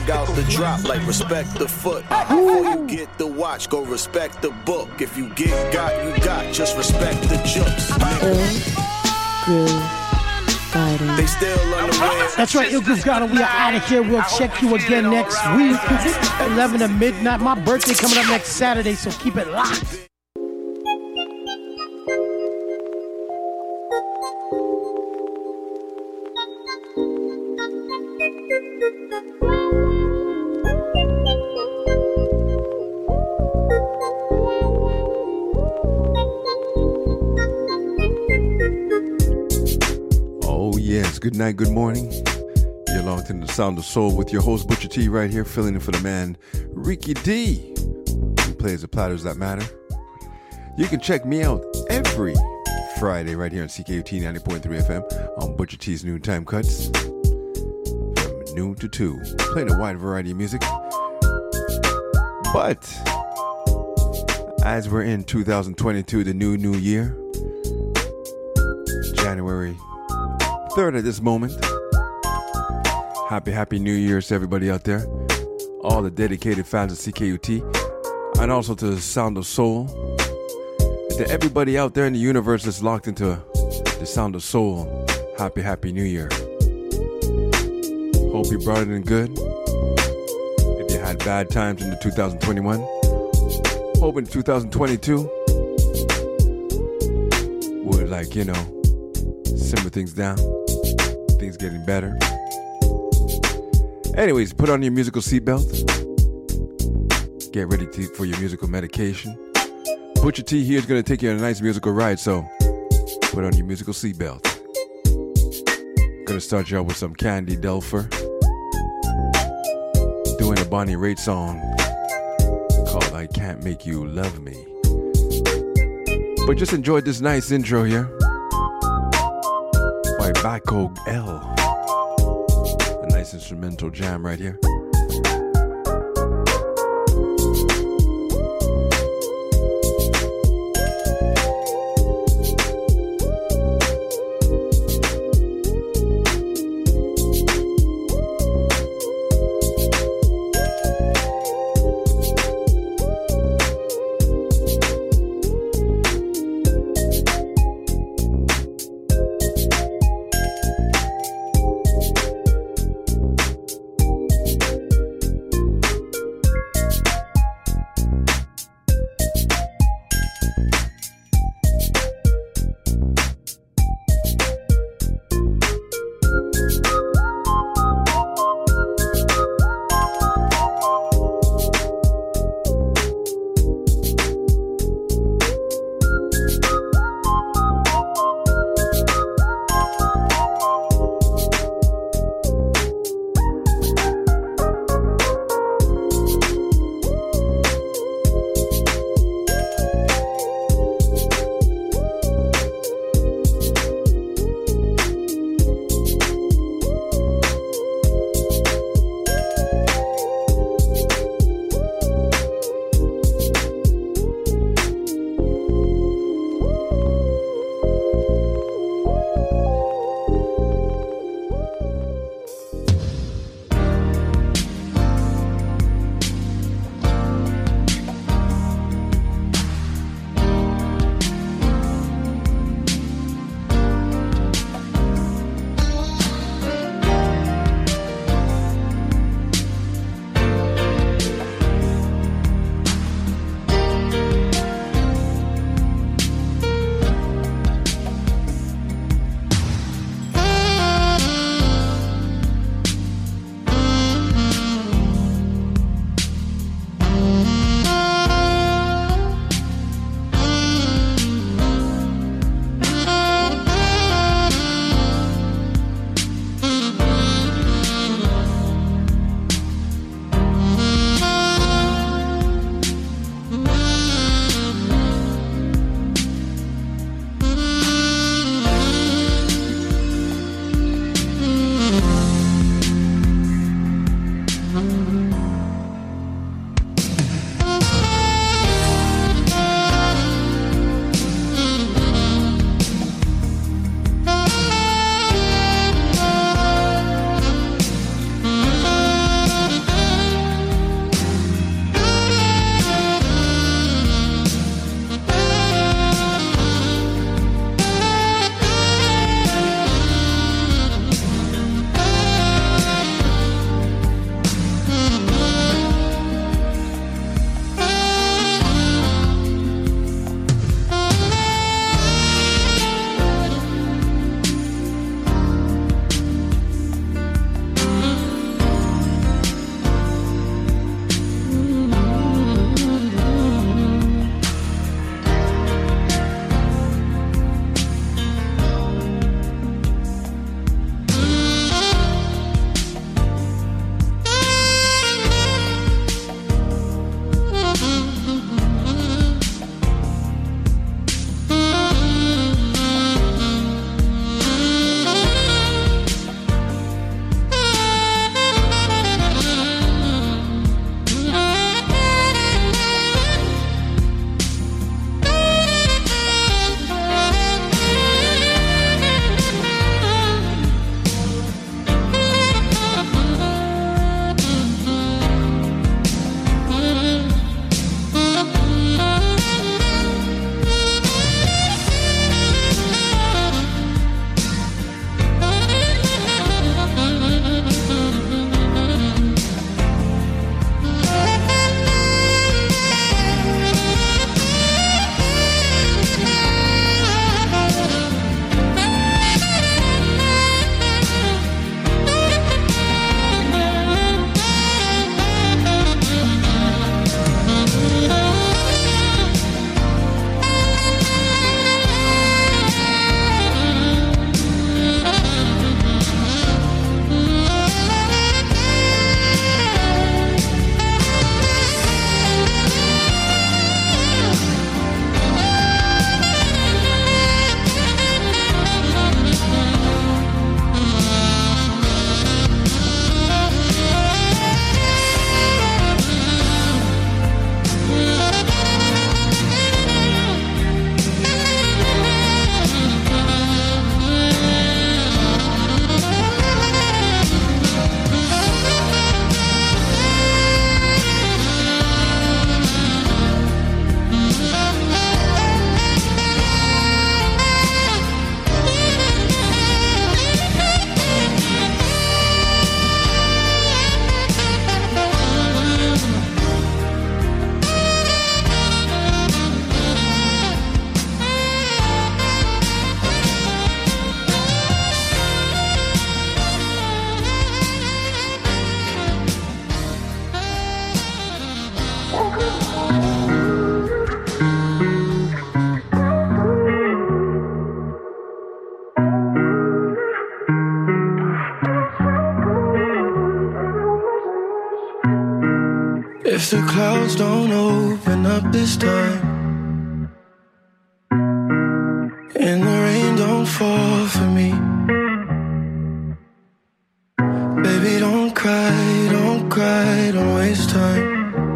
check out the drop, like respect the foot. Before you get the watch, go respect the book. If you get got, you got, just respect the jokes. They still unaware. That's right, Ill Groove Garden. We are out of here. We'll check you again next week, 11 to midnight. My birthday coming up next Saturday, so keep it locked. Good night, good morning. You're locked in the Sound of Soul with your host Butcher T right here, filling in for the man Ricky D, who plays the platters that matter. You can check me out every Friday right here on CKUT 90.3 FM on Butcher T's Noontime Cuts from noon to 2, playing a wide variety of music. But as we're in 2022, the new year, January 3rd at this moment. Happy New Year's to everybody out there. All the dedicated fans of CKUT. And also to the Sound of Soul. And to everybody out there in the universe that's locked into the Sound of Soul. Happy New Year. Hope you brought it in good. If you had bad times in the 2021. Hope in 2022 would, like, you know, simmer things down. Things getting better. Anyways, put on your musical seatbelt. Get ready for your musical medication. Butcher T here is going to take you on a nice musical ride, so put on your musical seatbelt. Going to start you out with some Candy Delfer. Doing a Bonnie Raitt song called I Can't Make You Love Me. But just enjoy this nice intro here. By Bacco L. A nice instrumental jam right here. If the clouds don't open up this time, and the rain don't fall for me, baby, don't cry, don't cry, don't waste time.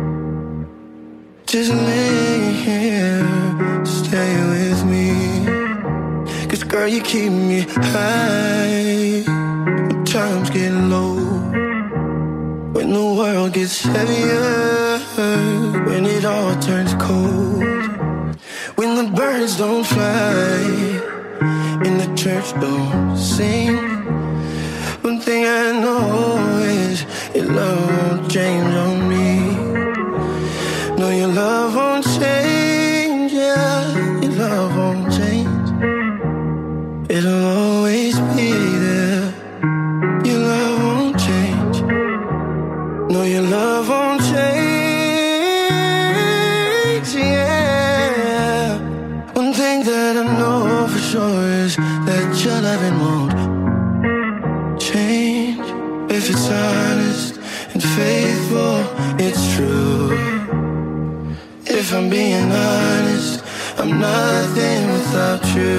Just lay here, stay with me. 'Cause girl, you keep me high when times get low, when the world gets heavier, when it all turns cold, when the birds don't fly and the church don't sing. One thing I know is your love won't change on me. No, your love won't change, yeah, your love won't change. It'll always be there. Your love won't change. No, your love won't change, yeah. One thing that I know for sure is that your loving won't change. If it's honest and faithful, it's true. If I'm being honest, I'm nothing without you.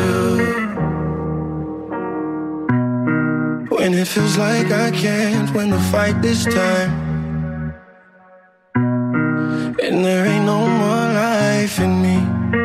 When it feels like I can't win the fight this time, and there ain't no more life in me.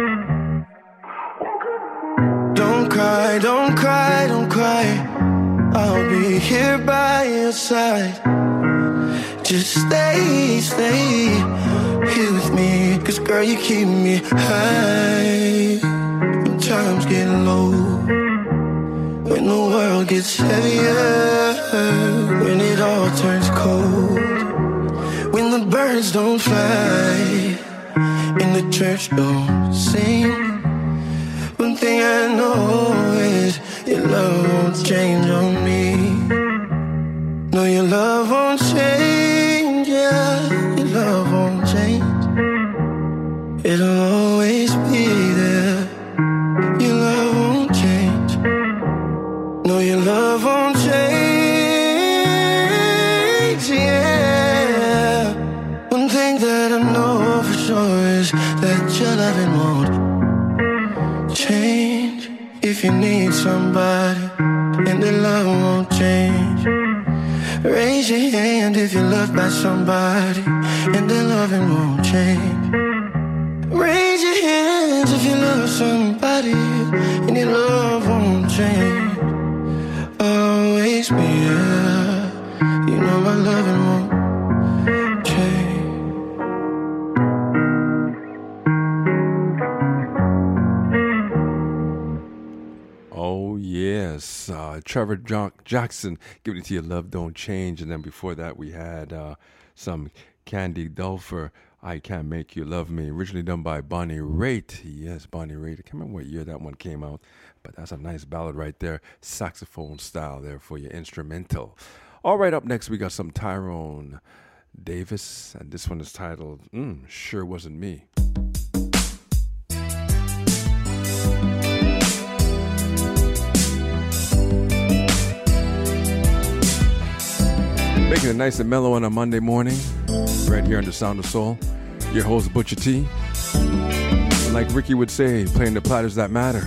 Don't cry, don't cry, don't cry. I'll be here by your side. Just stay, stay here with me. 'Cause girl, you keep me high when times get low, when the world gets heavier, when it all turns cold, when the birds don't fly and the church don't sing. One thing I know is your love won't change on me. No, your love won't change, yeah, your love won't change. It'll always be there. Your love won't change. No, your love won't change, yeah. One thing that I know for sure is that your loving won't change. If you need somebody and their love won't change, raise your hand if you're loved by somebody and their loving won't change. Raise your hands if you love somebody and your love won't change. Always be here. You know my loving won't change. Oh, yes. Trevor Jackson, Give It To You, Love Don't Change. And then before that, we had some Candy Dulfer, I Can't Make You Love Me, originally done by Bonnie Raitt. Yes, Bonnie Raitt. I can't remember what year that one came out, but that's a nice ballad right there. Saxophone style there for your instrumental. All right, up next, we got some Tyrone Davis, and this one is titled, Sure Wasn't Me. Making it nice and mellow on a Monday morning, right here on The Sound of Soul. Your host, Butcher T. And like Ricky would say, playing the platters that matter.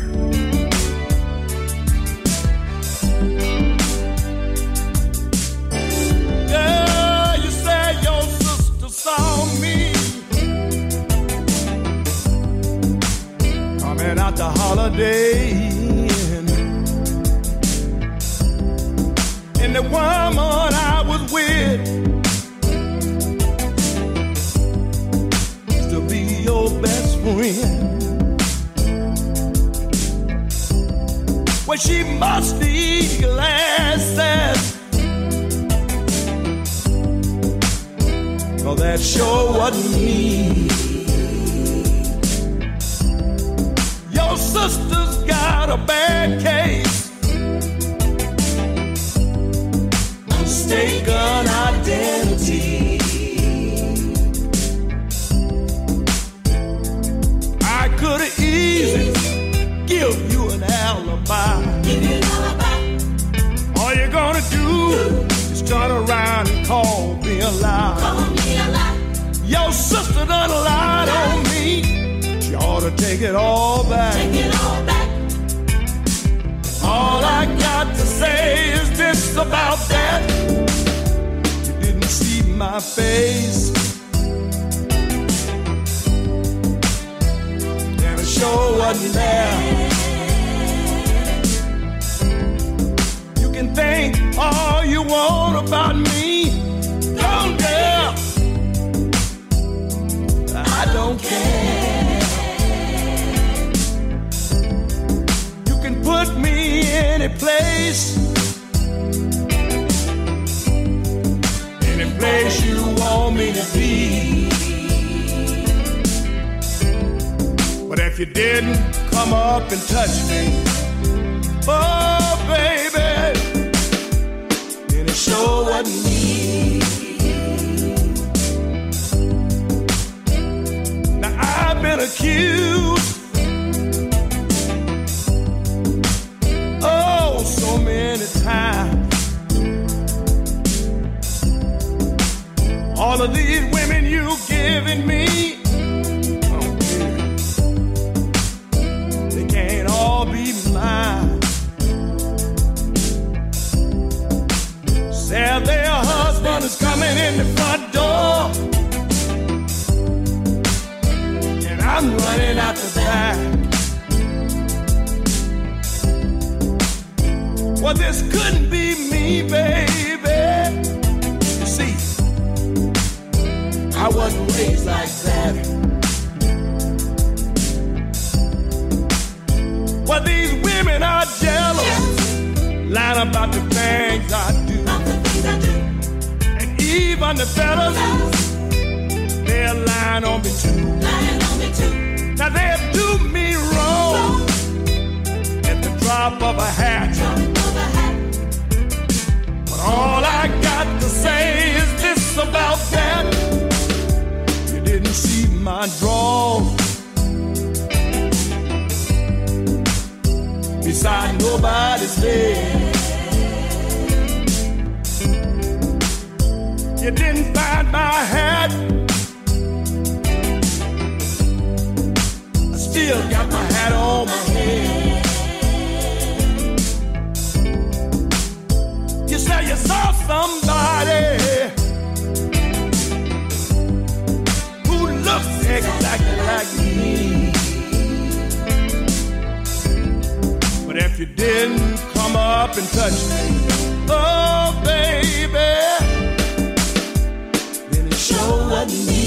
Yeah, you say your sister saw me coming out the holiday. And the woman I was with used to be your best friend. Well, she must need glasses, 'cause that sure wasn't me. Your sister's got a bad case, mistaken identity. I could have easily give you an alibi. All you're gonna do is turn around and call me a lie. Your sister done lied on me. She ought to take it all back. Take it all back. All I got to say is this about that. You didn't see my face. And it sure wasn't there. You can think all you want about me. Don't dare. I don't care. You can put me any place you want me to be. But if you didn't come up and touch me, oh baby, then it sure wasn't me. Now I've been accused, oh, so many times. All of these women you giving me, oh baby, they can't all be mine. Said their husband is coming in the front door, and I'm running out the back. Well, this couldn't be me, baby. You see, I wasn't raised like that. Well, these women are jealous, lying about the things I do. And even the fellas, they're lying on me too. Now they'll do me wrong at the drop of a hat. But all I got to say is this about that. Didn't see my draw. Beside nobody's there. You didn't find my hat. I still got my hat on my head. You say you saw somebody exactly like me. But if you didn't come up and touch me, oh baby, then it sure wasn't me.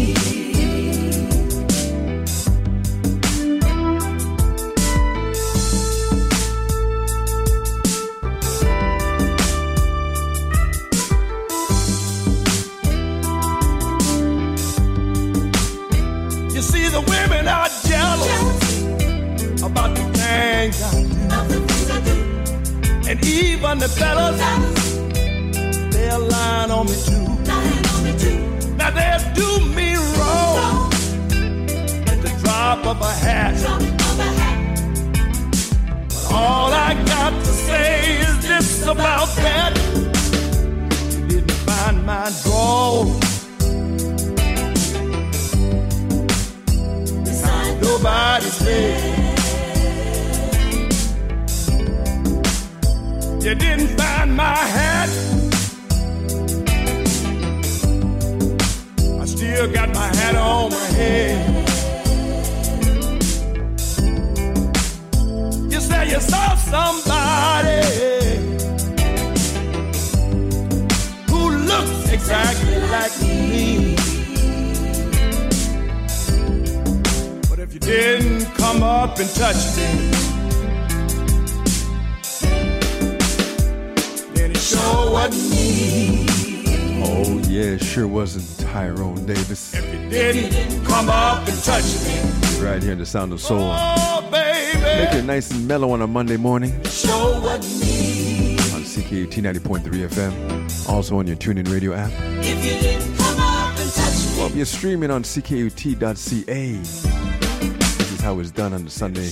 The women are jealous about the things I do. And even the fellas, they're lying on me too. Now they'll do me wrong at the drop of a hat. But all I got to say is this about that. You didn't find my draw. Nobody's there. You didn't find my hat. I still got my hat on my head. You say you saw somebody who looks exactly like me. If you didn't come up and touch me, then it sure wasn't me. Oh yeah, it sure wasn't Tyrone Davis. If you didn't come up and touch me, right here in the Sound of Soul. Oh baby, make it nice and mellow on a Monday morning. It sure wasn't me. On CKUT 90.3 FM, also on your TuneIn Radio app. If you didn't come up and touch me, well, you're streaming on CKUT.ca. How it's done on the Sunday,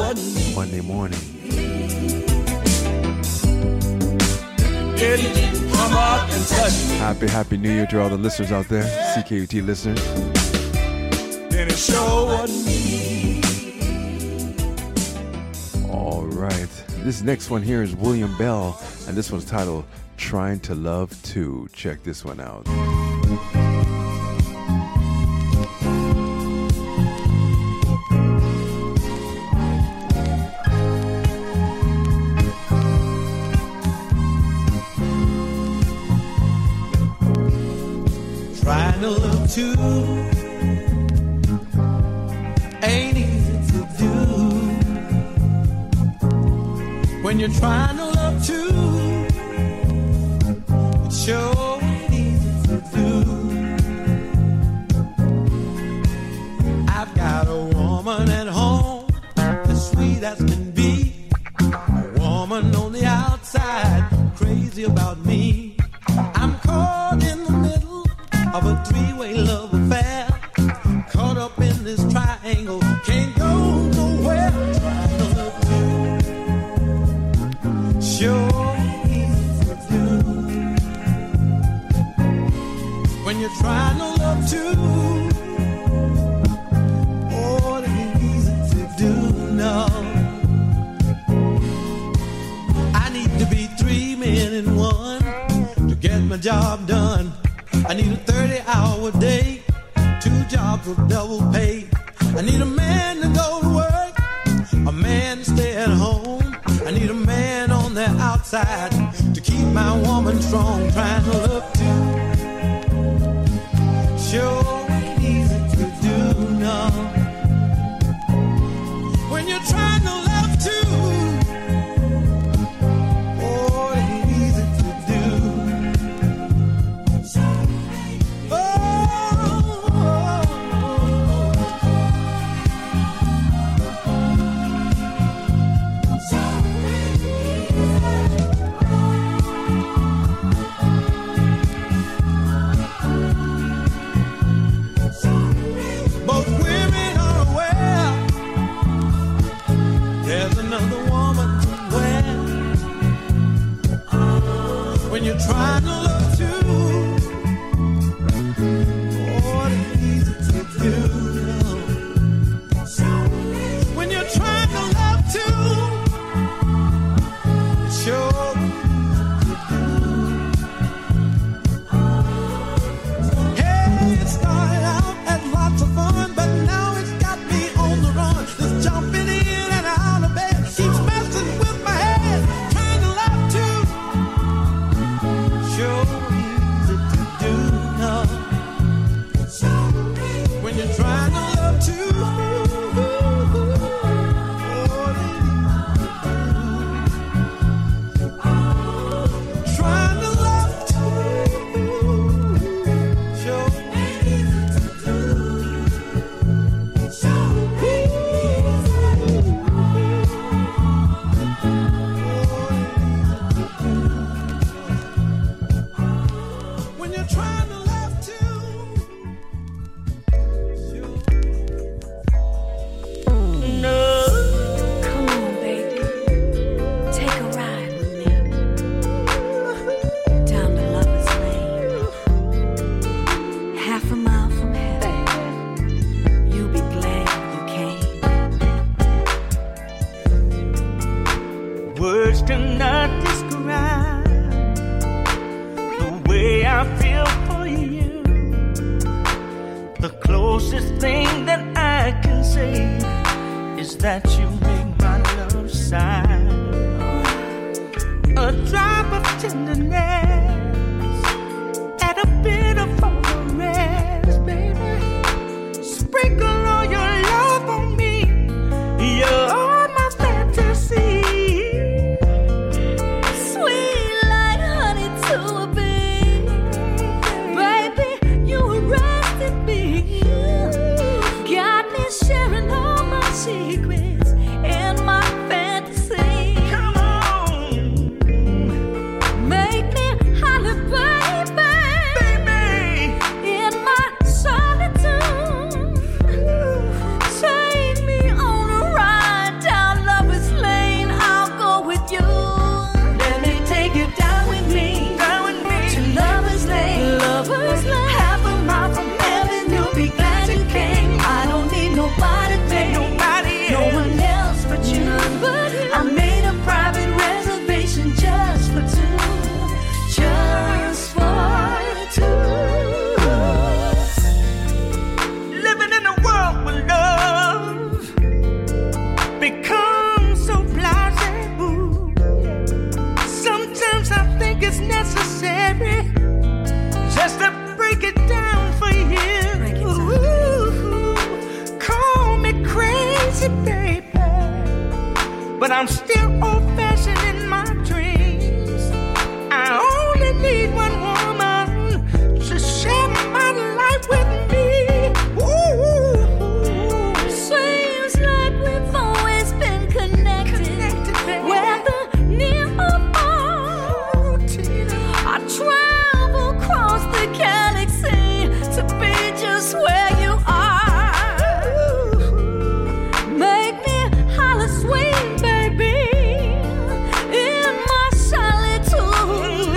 Monday morning. Didn't come up and touch me. Happy New Year to all the listeners out there, CKUT listeners. Then it sure wasn't me. All right. This next one here is William Bell, and this one's titled Trying to Love Too. Check this one out. Trying to love too ain't easy to do. When you're trying to love too, it sure ain't easy to do. I've got a woman at home as sweet as can be. A woman on the outside crazy about me. I'm caught in the middle of a three-way love affair, caught up in this triangle, can't go nowhere. Trying to love you, sure easy to do. When you're trying to love too, oh, it ain't easy to do, no. I need to be 3 men in one to get my job done. I need a 30-hour day, 2 jobs with double pay. I need a man to go to work, a man to stay at home. I need a man on the outside to keep my woman strong. Trying to love too, sure ain't easy to do, no. When you're trying to love too, oh, it ain't easy to do. Both women are aware there's another woman somewhere. When you're trying to love too, oh, it ain't easy to do, no. When you're trying to love too, it sure easy to do. Hey, it started out as lots of fun, but now it's got me on the run. This jumping in and out of bed keeps messing with my head. Trying to love too, sure easy to do, no. When you're trying to love too, oh, it ain't easy to do. Trying to love too, sure ain't easy to do. When you're trying to love too, No. Come on, baby. Take a ride with me. Down the Lover's Lane. Half a mile from heaven. You'll be glad you came. Words cannot describe the way I feel for you. The closest thing that I can say is that you make my love sigh. A drop of tenderness, add a bit of forest, baby. Sprinkle all your love on me. You're my fantasy. Sweet like honey to a bee. Baby, you arrested me. Got me sharing all my secrets and my fantasy. Come on. Make me break it down for you. Ooh, call me crazy, baby, but I'm still old-fashioned in my dreams. I only need one woman to share my life with me. Ooh, seems like we've always been connected, whether near or far. I travel across the galaxy to be just where you are. Make me holler sweet, baby, in my solitude.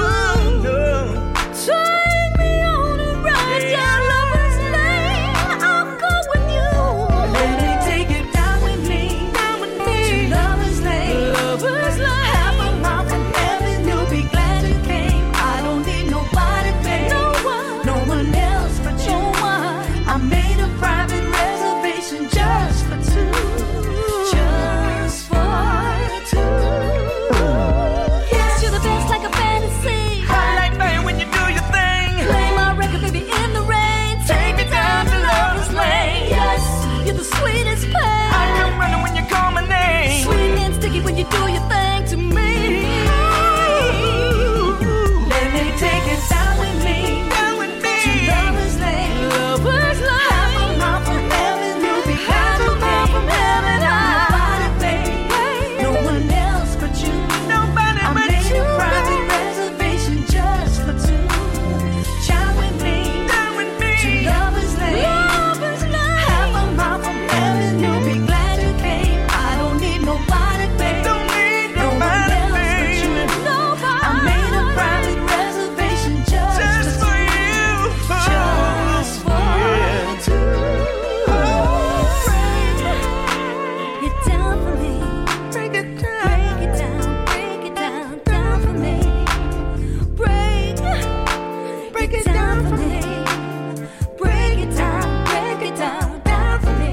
Take me on a ride down Lover's Lane. I'll go with you. Let me take you down with me, to Lover's Lane. Half a mile from heaven, you'll be glad you came. I don't need nobody, babe. No one else but you. I made a private reservation just for two. Just for two. Yes, you're the best, like a fantasy. I like playing when you do your thing. Play my record, baby, in the rain. Take me down to Lover's Lane. Yes, you're the sweetest I pain. come running when you call my name. Sweet and sticky when you do your thing to me. Let me take it down with me, to Lover's Lane. Half a mile from heaven, you'll be glad you came. Nobody, babe, no one else but you. Nobody I but made you. a private reservation just for two. Shine with me, Down with me. to Lover's Lane. Half a mile from heaven, you'll be glad you came. I don't need nobody, babe. Don't need No one nobody, else but babe. you. I made a private reservation just Just for for two. you. Just for two. Break it down for me. Break it down. Break it down, down for me. Break it down for me. Break it down, down for me.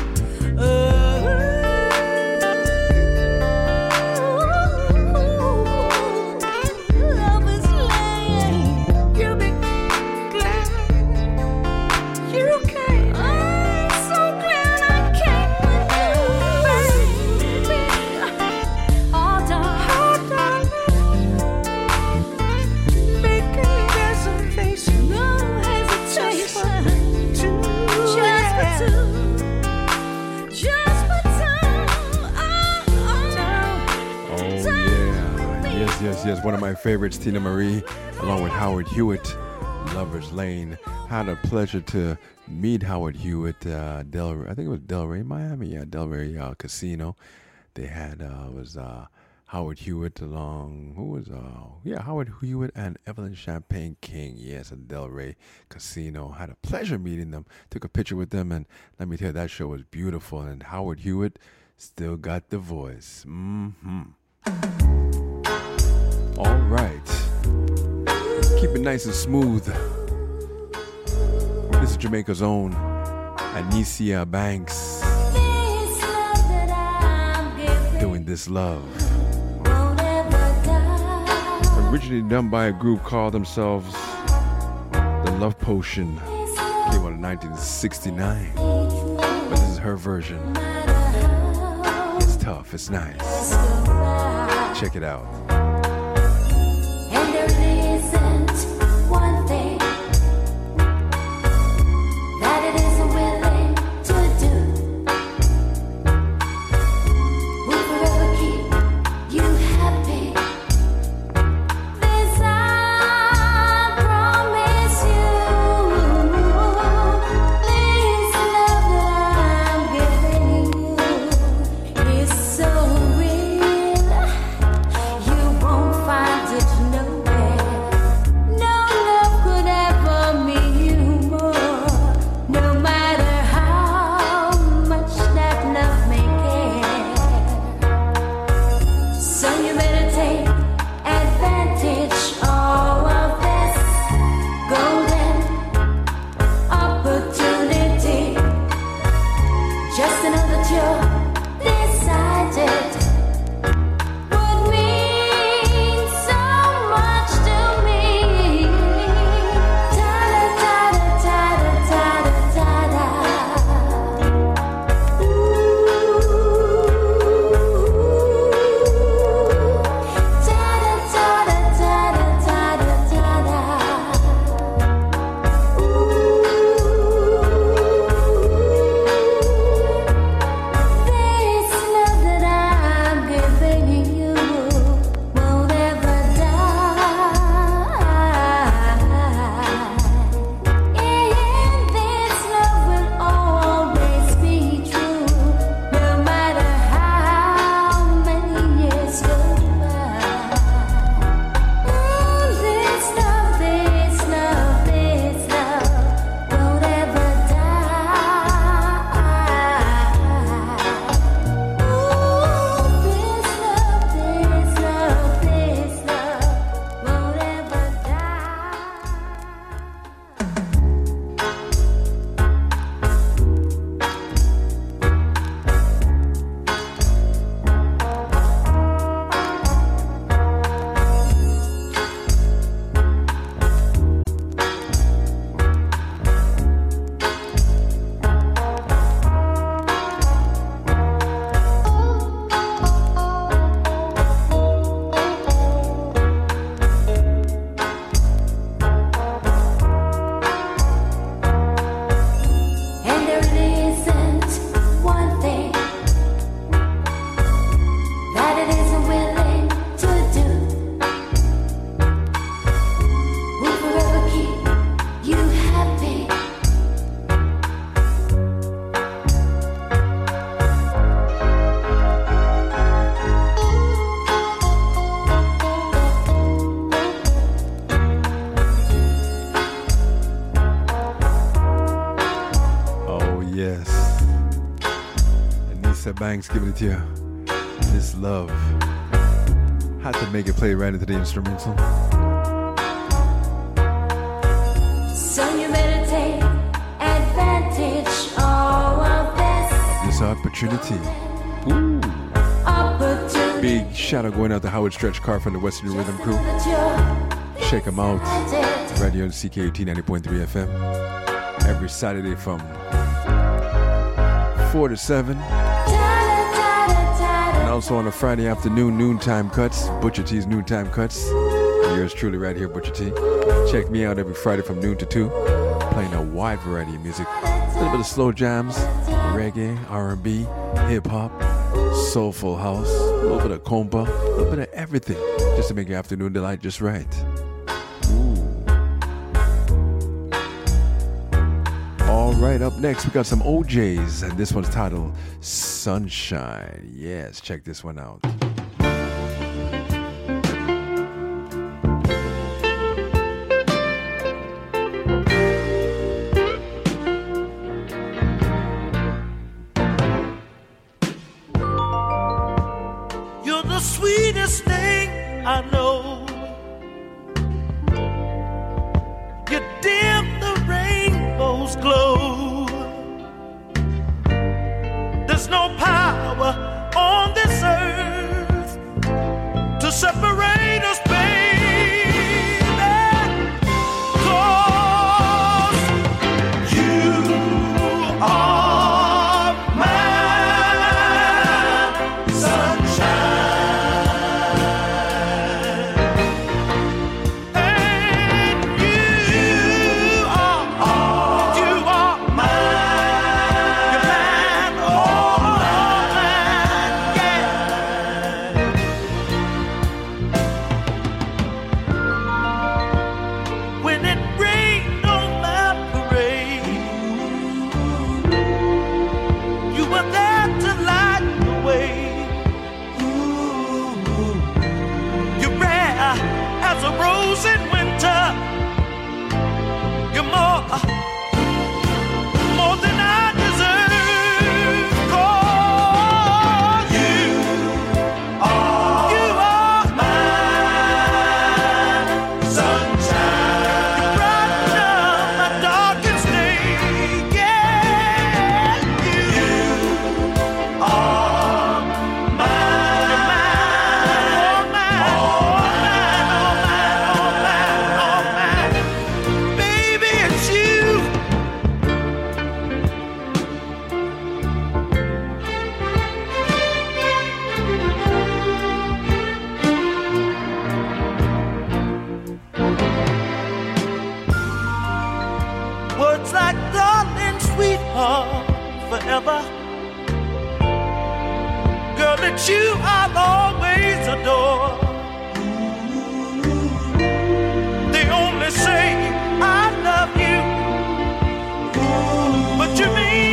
Lover's Lane. You'll be glad you came. I'm so glad I came with you, baby. Oh, darling. Make a reservation. No hesitation. Two. Just for two. Just for two. Oh, yeah. Yes. One of my favorites, Tina Marie, along with Howard Hewitt, Lover's Lane. Had a pleasure to meet Howard Hewitt, I think it was Delray, Miami. Yeah, Delray Casino. They had, was Howard Hewitt along, Howard Hewitt and Evelyn Champagne King. Yes, at Delray Casino. Had a pleasure meeting them. Took a picture with them, and let me tell you, that show was beautiful. And Howard Hewitt still got the voice. All right. Keep it nice and smooth. This is Jamaica's own Anicia Banks doing This Love. Originally done by a group called themselves The Love Potion. Came out in 1969. But this is her version. It's tough, it's nice. Check it out. And there isn't one thing that it isn't willing to do. Will forever keep you happy. This I promise you. This love that I'm giving you is so real. You Lisa Banks giving it to you. This love. Had to make it play right into the instrumental. So you better take advantage of This opportunity. Ooh. Big shout out going out to Howard Stretch Carr from the Western Rhythm Crew. Check them out right here on CKUT 90.3 FM every Saturday from 4 to 7. And also on a Friday afternoon, noontime cuts, Butcher T's noontime cuts. Yours truly right here, Butcher T. Check me out every Friday from noon to 2, playing a wide variety of music. A little bit of slow jams, reggae, R&B, hip-hop, soulful house, a little bit of compa, a little bit of everything, just to make your afternoon delight just right. All right, up next we got some OJs, and this one's titled Sunshine. Yes, check this one out. You're the sweetest thing I know. You dim the rainbow's glow. There's no power on this earth to separate us, baby. 'Cause you are my sunshine, and you are mine. You're mine, oh mine, yeah. When it rained on my parade, you were there to light the way. You're rare as a rose in winter. You're more than I deserve. 'Cause you are my sunshine. You brighten up my darkest day. Yeah, you are mine. You're mine, oh mine, oh mine, oh mine, oh mine, oh mine. Baby, it's you. Words like darling, sweetheart, forever. Girl, it's you I'll always adore. They only say I love you, but you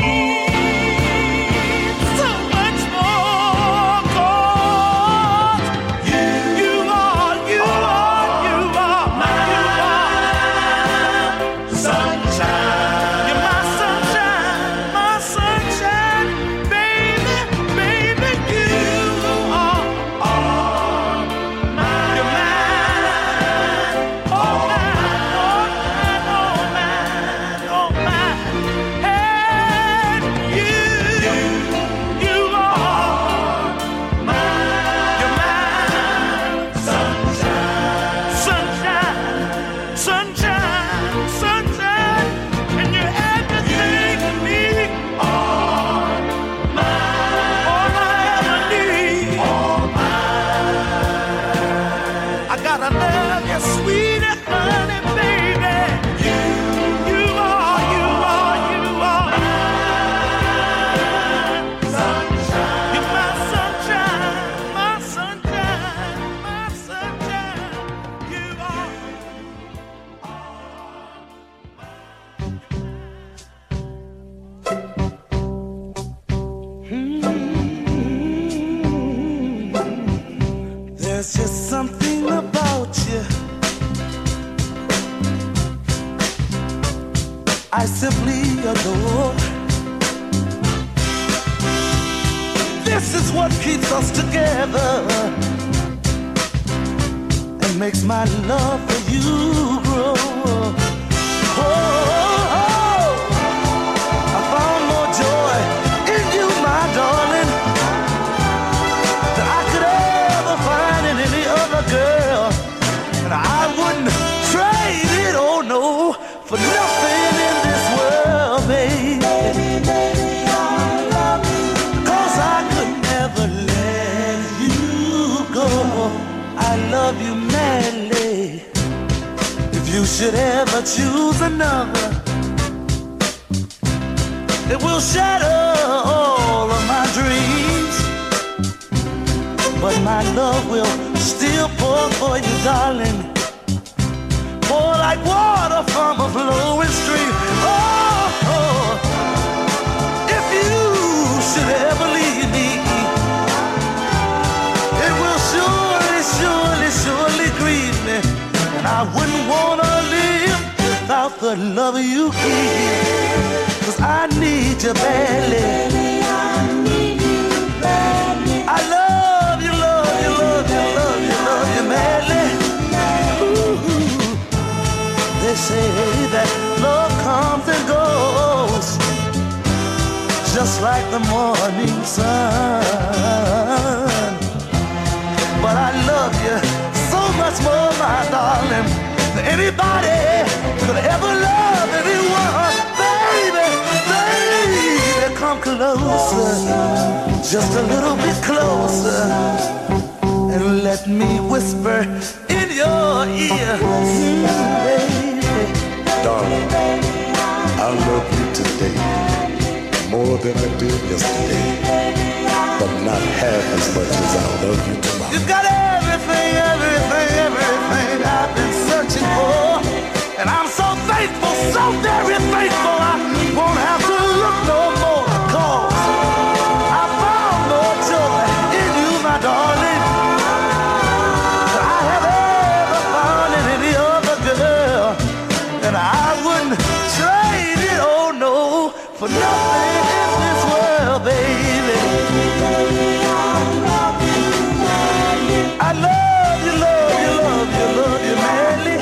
mean so much more. 'Cause you are my sunshine. You're my sunshine, baby, baby. You are mine. You're mine, oh mine, oh mine, oh mine, oh mine. And you are mine. You're mine, sunshine, sunshine, sunshine, and you're everything to me. All mine, all I ever need. All mine. I gotta love you, sweet honey, baby. You are mine, sunshine. You're my sunshine, my sunshine, my sunshine. You are. There's just something about you I simply adore. this is what keeps us together and makes my love for you grow. Oh, I found more joy in you, my darling, than I could ever find in any other girl. And I wouldn't trade it, oh no, for nothing in this world, baby. Baby, I love you. 'Cause I could never let you go. I love you madly. If you should ever choose another, it will shatter all of my dreams. But my love will still pour for you, darling. Pour like water from a flowing stream. Oh, if you should ever leave me, it will surely, surely, surely grieve me. And I wouldn't wanna live without the love you give. 'Cause I need you badly. I need you badly. I love you, love you, love you, love you, love you madly. Ooh. They say that love comes and goes, just like the morning sun. But I love you so much more, my darling, than anybody could ever love anyone. Baby, baby, come closer, just a little bit closer, and let me whisper in your ear, baby. Darling, I love you today more than I did yesterday, but not half as much as I love you tomorrow. You got everything, everything, everything I've been searching for, and I'm so thankful, so very thankful. I won't have to look no more, 'cause I found more joy in you, my darling, than I have ever found in any other girl. And I wouldn't trade it, oh no, for nothing in this world, baby. I love you, love you, love you, love you madly.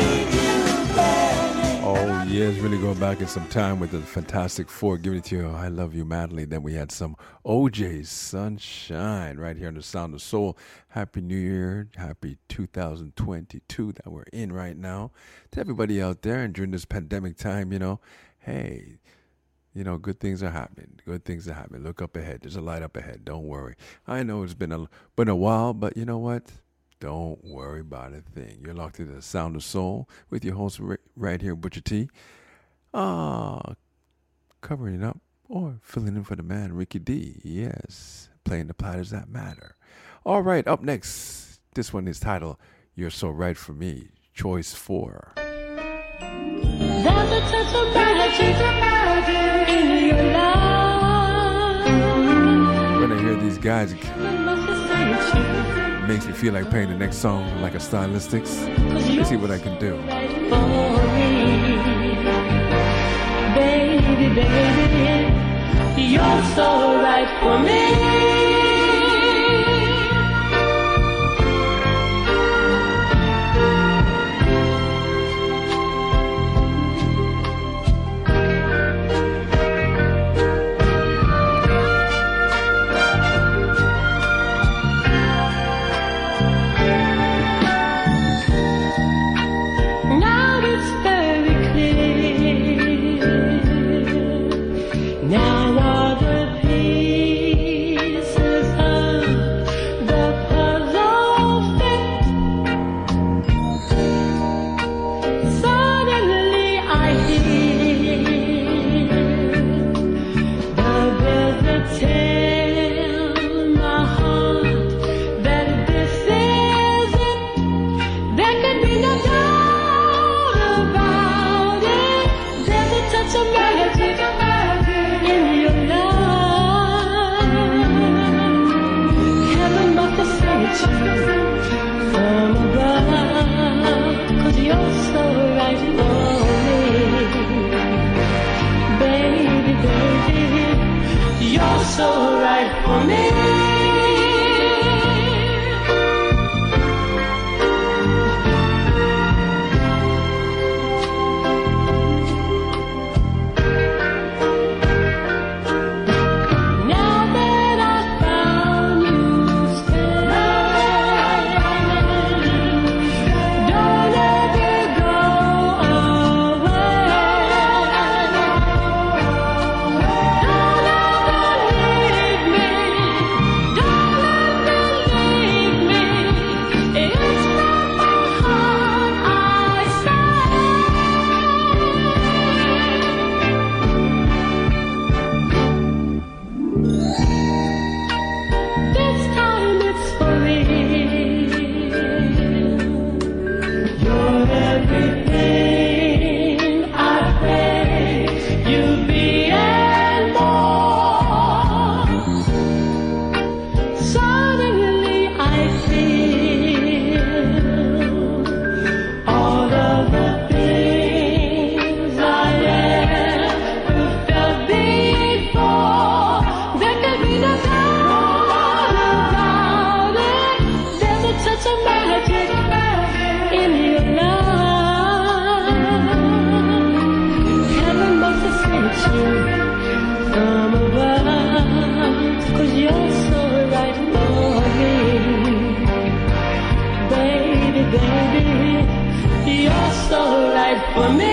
Oh, yes, really go back in some time with the Fantastic Four, giving it to you, I love you madly. Then we had some OJ Sunshine right here on the Sound of Soul. Happy New Year, happy 2022 that we're in right now. To everybody out there, and during this pandemic time, hey, good things are happening. Good things are happening. Look up ahead. There's a light up ahead. Don't worry. I know it's been a while, but you know what? Don't worry about a thing. You're locked into the Sound of Soul with your host right here, Butcher T. Covering it up or filling in for the man, Ricky D. Yes, playing the platters that matter. All right, up next, this one is titled You're So Right For Me, Choice 4. There's a touch of magic in your life. When I hear these guys, it makes me feel like playing the next song like a Stylistics. Let's see what I can do. Baby, baby, you're so right for me. So right for me. you from above, 'cause you're so right for me. Baby, baby, you're so right for me.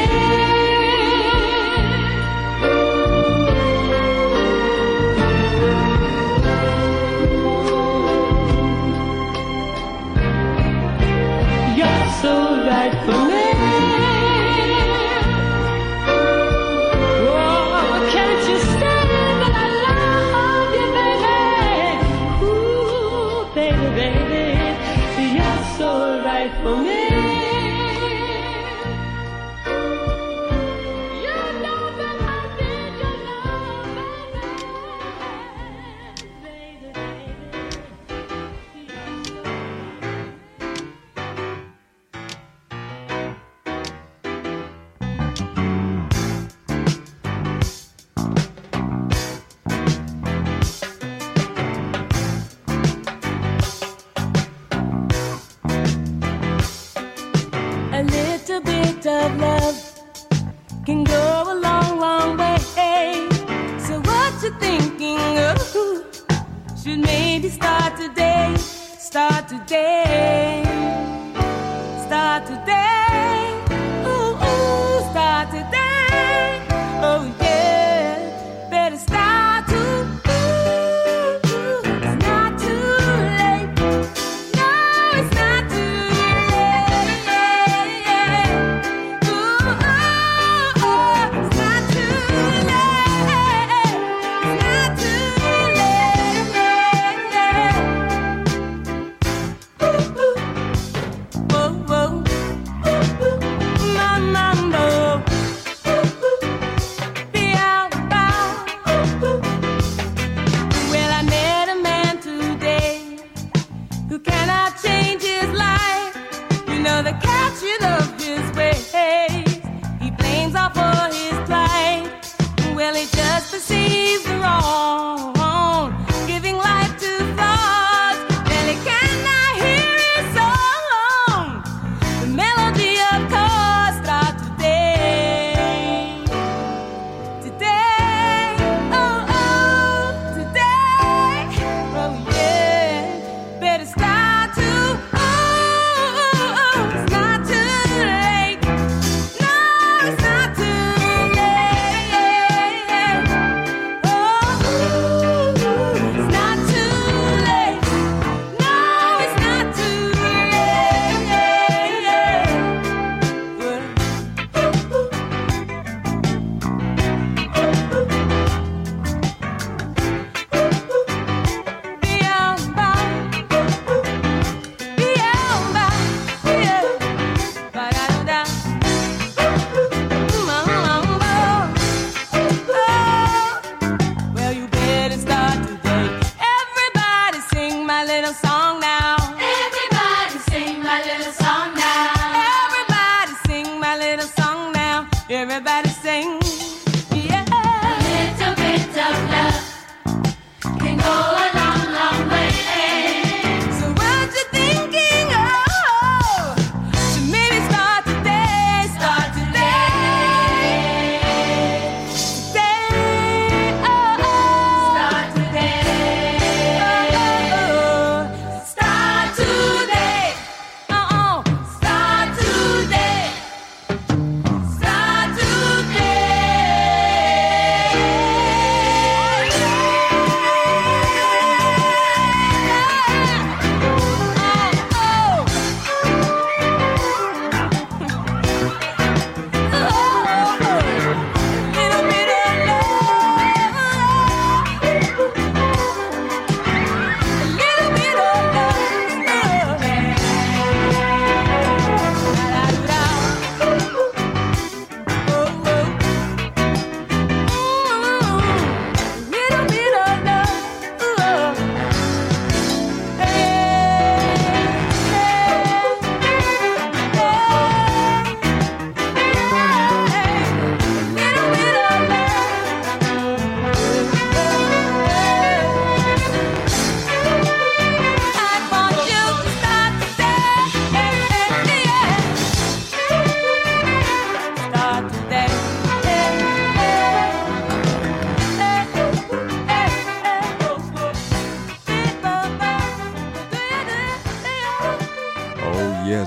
You're so right for me. Oh, can't you stand that I love you, baby? Ooh, baby, baby, you're so right for me. You know that I need your love, baby, baby, you're so a little bit of love can go a long, long way. So what you thinking of? Should maybe start today, start today, start today. Ooh, ooh, start today. Oh yeah, better start to. It's not too late. No, it's not too late. Ooh, it's not too late. It's not too late. Ooh,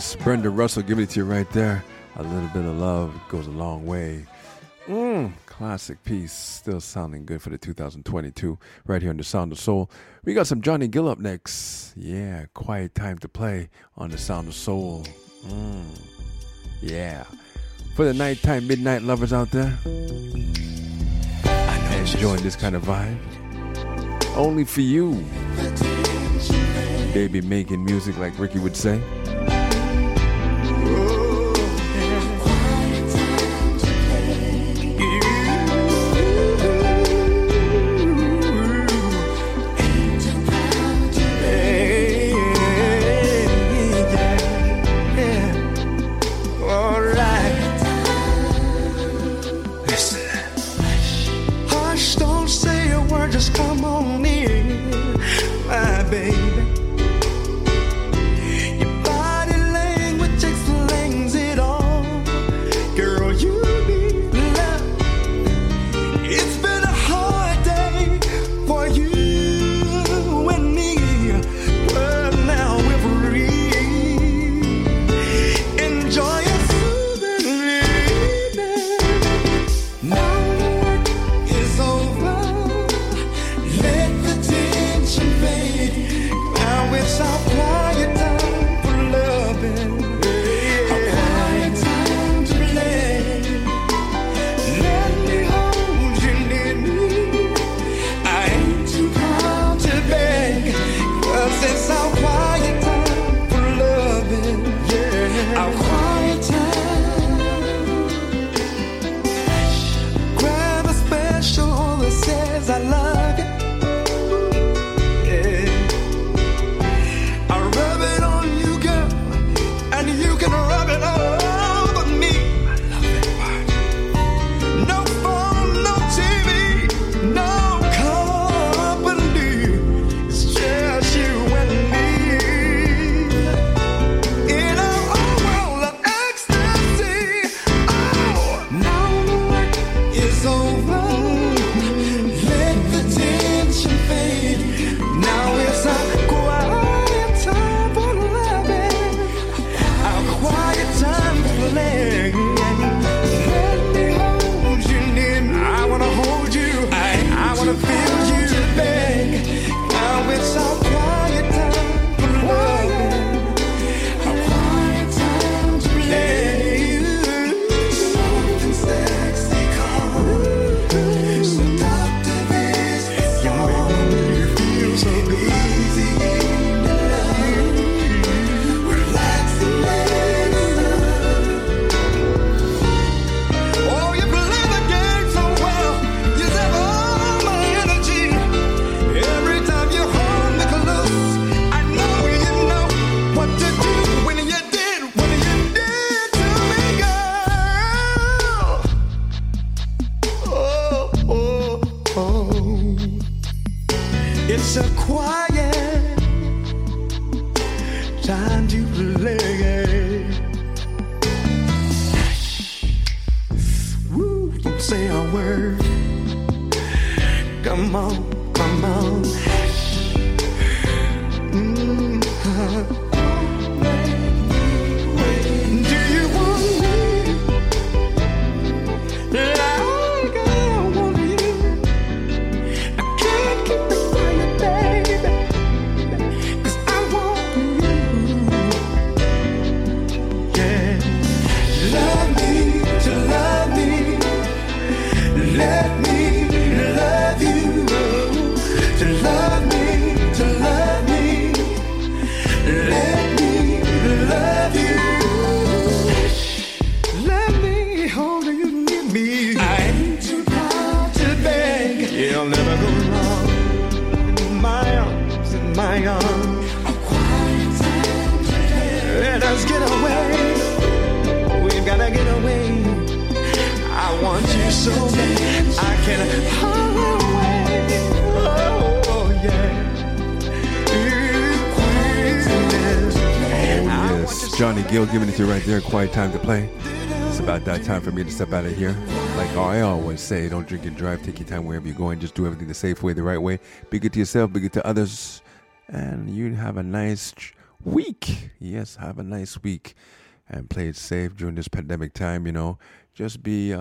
Yes, Brenda Russell giving it to you right there. A little bit of love goes a long way. Classic piece, still sounding good for the 2022 right here on the Sound of Soul. We got some Johnny Gill up next. Yeah, Quiet Time to Play on the Sound of Soul. Yeah. For the nighttime midnight lovers out there, enjoying this kind of vibe. Only for you. Baby making music like Ricky would say. Quiet time to play. It's about that time for me to step out of here. Like I always say, don't drink and drive. Take your time wherever you're going. Just do everything the safe way, the right way. Be good to yourself, be good to others. And you have a nice week. Yes, have a nice week and play it safe during this pandemic time, you know. Just be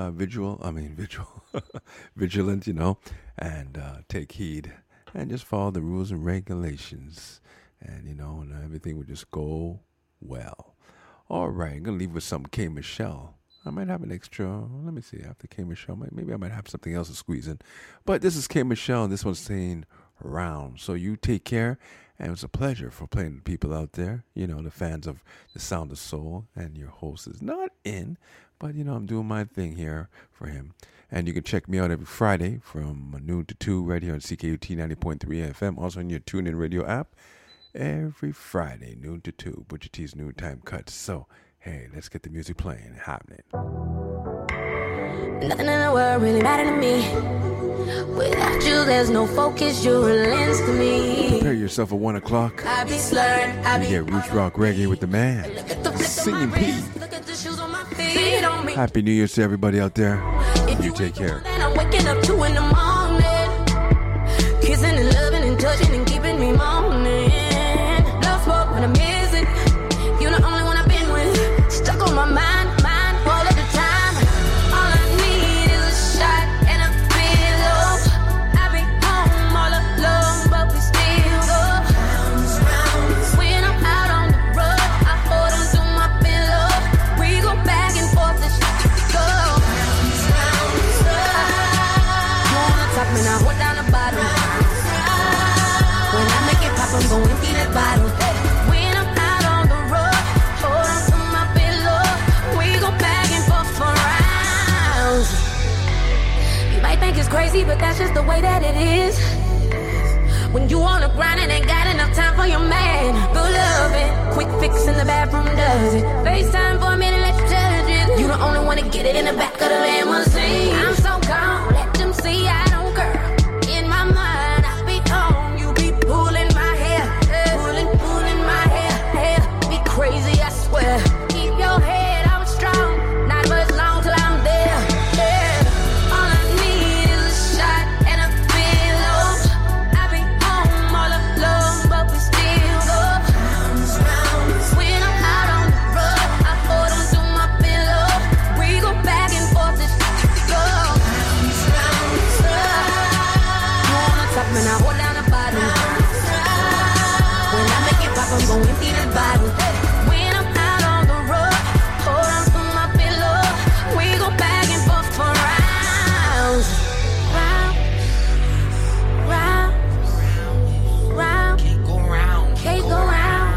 vigilant, you know, and take heed and just follow the rules and regulations. And, you know, and everything will just go well. All right, I'm going to leave with some K. Michelle. I might have an extra, let me see, after K. Michelle, maybe I might have something else to squeeze in. But this is K. Michelle, and this one's saying round. So you take care, and it was a pleasure for playing the people out there, you know, the fans of the Sound of Soul, and your host is not in, but, you know, I'm doing my thing here for him. And you can check me out every Friday from noon to 2 right here on CKUT 90.3 FM, also on your TuneIn Radio app. Every Friday, noon to 2, Butcher T's Noontime Cuts. So, hey, let's get the music playing and happening. Nothing in the world really mattered to me. Without you, there's no focus. You're a lens to me. Prepare yourself at 1 o'clock. I be slurring. You get Roots Rock Reggae with the man, Singing Pete. Look at the shoes on my feet on me. Happy New Year's to everybody out there. You take care. Then I'm waking up 2 in the morning, kissing and loving and touching and keeping me moaning. Love smoke when I miss it. You're the only one I've been with. Stuck on my mind all of the time. All I need is a shot and a pillow. I be home all alone, but we still go rounds. When I'm out on the road, I hold on to my pillow. We go back and forth, the shit go rounds. You on the top, man, I hold down the bottom. When I make it pop, I'm gon' empty that bottle. When I'm out on the road, hold on to my pillow. We go back and forth for rounds. You might think it's crazy, but that's just the way that it is. When you on the grind and ain't got enough time for your man. Good loving, quick fix in the bathroom does it. FaceTime for a minute, let you judge it. You the only one to get it in the back of the limousine. I'm so gone, let them see I don't care. In my mind, I be on. You be pulling my hair, pulling my hair. Be crazy, I swear. Keep your head on strong. Not much long till I'm there. Yeah. All I need is a shot and a pillow. I be home all alone, but we still go rounds. When I'm out on the road, I hold on to my pillow. We go back and forth, this go rounds. You on the top, man, I hold down the bottom. When I make it pop, I'm gon' empty the bottle. When I'm out on the road, hold on to my pillow. We go back and forth for rounds. Round. Can't go round. Can't go round.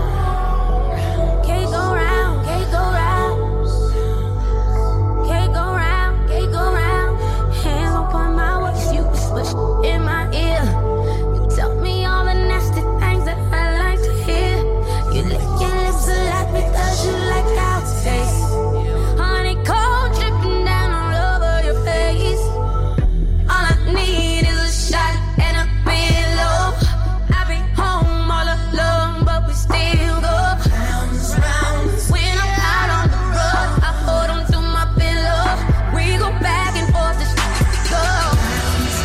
Can't go round. Can't go round. Can't go round. Can't go round. Hands upon my waist, you whisper in my ear. You tell me all the nasty things that I like to hear. You lick your lips a lot because you like how it tastes. Honey cold dripping down all over your face. All I need is a shot and a pillow. I be home all alone, but we still go rounds. When I'm out on the road, I hold on to my pillow. We go back and forth, this go rounds.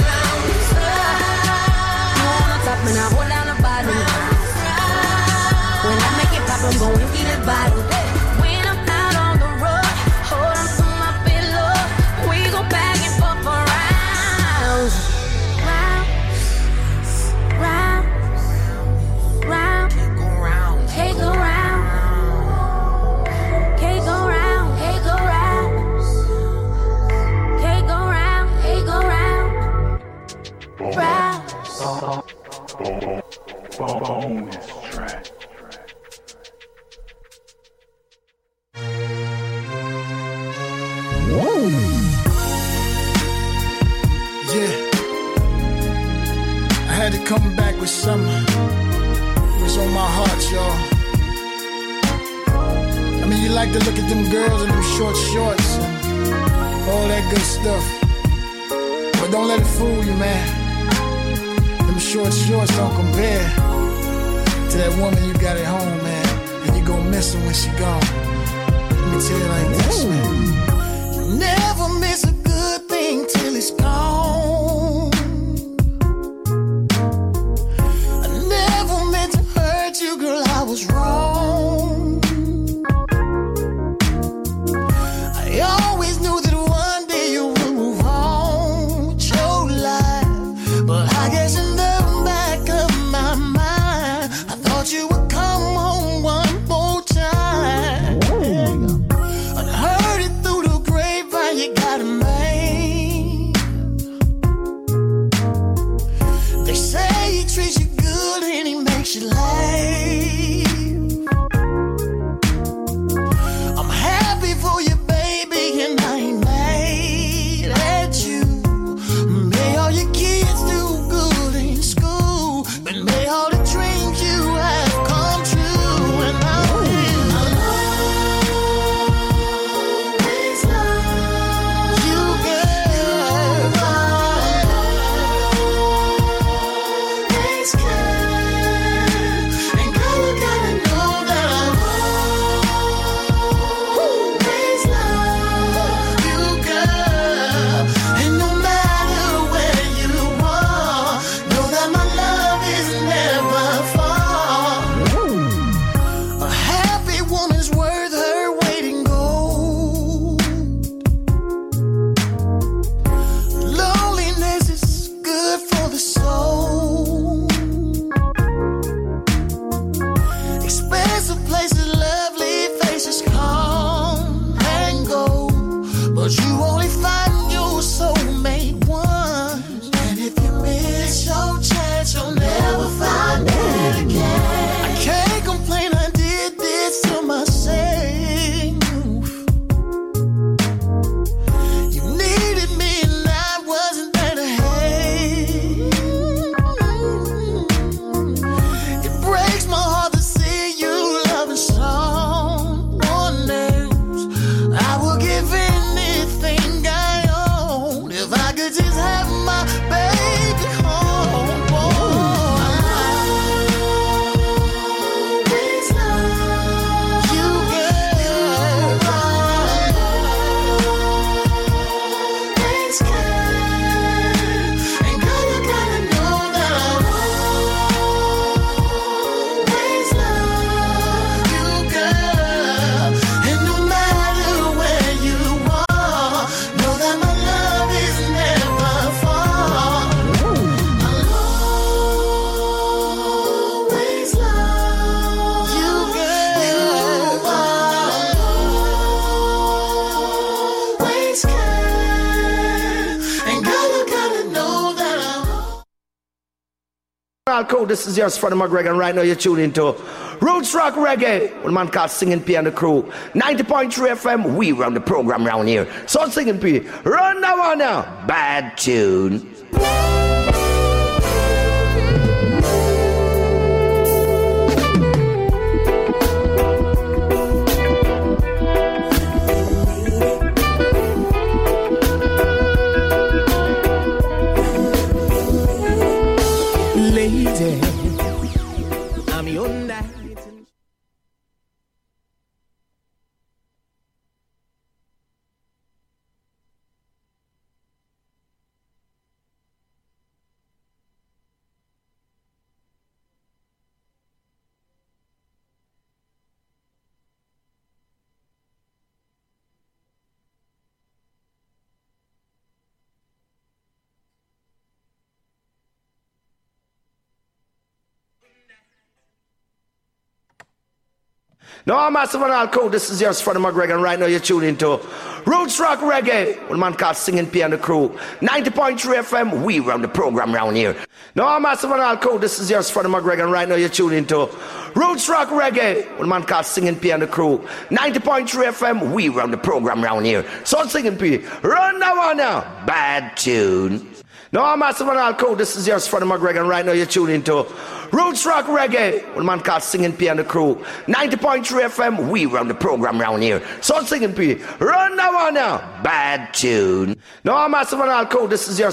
You on the top, man, I hold down the bottom. When I make it pop, I'm gon' empty the bottle. When I'm out on the road, hold on to my pillow. We go back and forth for rounds. Round. Can't go round. Can't go round. Can't go round. Can't go round. Can't go round. Can't go round. Bonus track. Yeah, I had to come back with something. It was on my heart, y'all. I mean, you like to look at them girls in them short shorts and all that good stuff, but don't let it fool you, man. Them short shorts don't compare to that woman you got at home, man, and you gon' miss her when she gone. Let me tell you like this, man. Never miss a good thing till it's gone. I never meant to hurt you, girl, I was could just have my baby home. Always love you, girl. Always care. And girl, you gotta know that I'll always love you, girl. And no matter where you are, know that my love is never far. I'll always love you, girl. Always care. And girl, you gotta know that All cool, this is yours, Freddie McGregor, and right now you're tuning into Roots Rock Reggae with a man called Singing P and the crew. 90.3 FM, we run the program round here. So Singing P, run that one now. Bad tune. lady, I'm your knight. No, I'm Massive and All Cool. This is yours, Freddie McGregor, and right now you're tuning into Roots Rock Reggae with a man called Singing P and the crew. 90.3 FM, we run the program round here. No, I'm Massive and All Cool. This is yours, Freddie McGregor, and right now you're tuning into Roots Rock Reggae with a man called Singing P and the crew. 90.3 FM, we run the program round here. So Singing P, run that one now. Bad tune. No, I'm Massive and All Cool. This is yours, Freddie McGregor, and right now you're tuning into Roots Rock Reggae with a man called Singing P and the crew. 90.3 FM, we run the program round here. So Singing P, run that one now. Bad tune. No, I'm Massive and All Cool. This is yours.